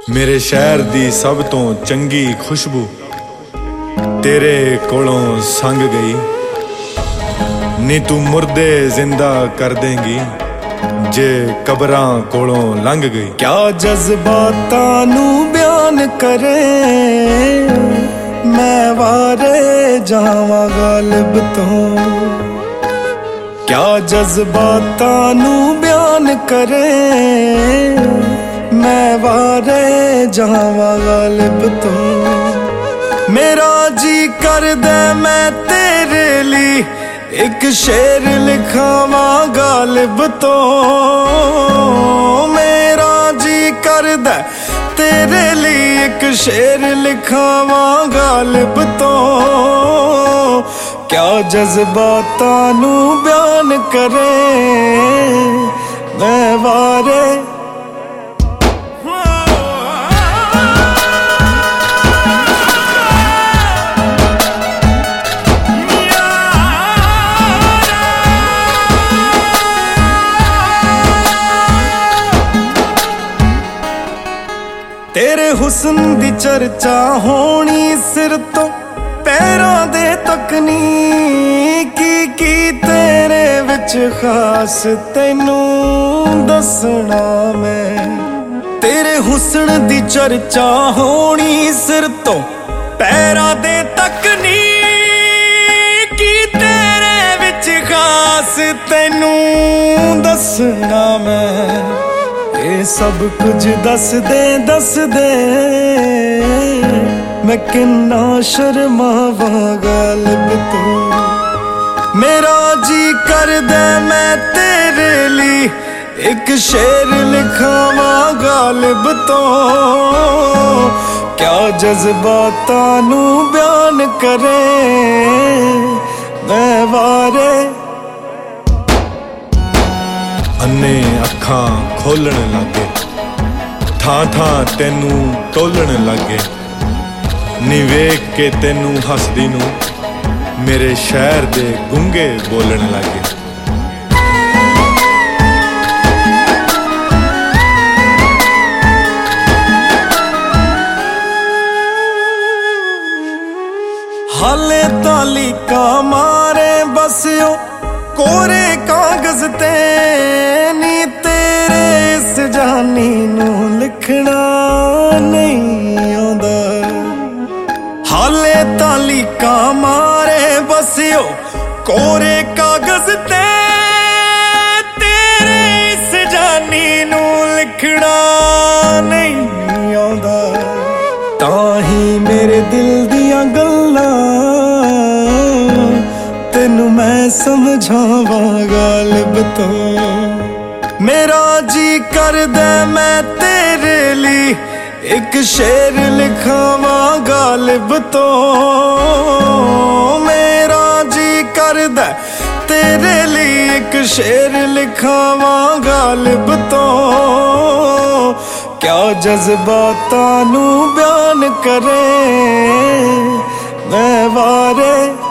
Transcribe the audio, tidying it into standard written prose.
मेरे शहर दी सब तो चंगी खुशबू तेरे कोलों संग गई। नी तू मुर्दे जिंदा कर देंगी जे कबरां कोलों लंघ गई। क्या जज्बातां नू बयान करे मैं वारे जावां गालिब तो। क्या जज्बातां नू बयान करे मैं वारे जावां गालिब तो। मेरा जी कर दे मैं तेरे लिए एक शेर लिखावां गालिब तो। मेरा जी कर दे तेरे लिए एक शेर लिखावां गालिब तो। क्या जज्बातां नू बयान करे मैं वारे। तेरे हुस्न दी चर्चा होनी सिर तो पैरां दे तकनी की तेरे विच खास तैनू दसना मैं। तेरे हुस्न दी चर्चा होनी सिर तो पैरां दे तकनी की तेरे विच खास तैनू दसना मैं। ये सब कुछ दस दे मैं किन्ना शर्मावां गालिब तो। मेरा जी कर दे मैं तेरे लिए एक शेर लिखावां गालिब तो। क्या जज्बातां नू बयान करे मैं वारे। अन्ने अखां खोलण लागे थां थां तेनू टोलण लागे। नी वेख के तेनू हसदी नू मेरे शहर दे गुंगे बोलण लागे। हाले तालिका मारे बसियो कोरे कागज ते नी तेरे इस जानी नू लिखना नहीं आंदा। हाले तालिका मारे बसियो कोरे कागज ते तेरे इस जानी नू लिखना नहीं आंदा। ताही मेरे दिल दियां गल्लां तेनू मैं समझावां गालिब तो। मेरा जी कर दे मैं तेरे लिए एक शेर लिखावां गालिब तो। मेरा जी कर दे तेरे लिए एक शेर लिखावां गालिब तो। क्या जज्बातां नू बयान करे मैं वारे।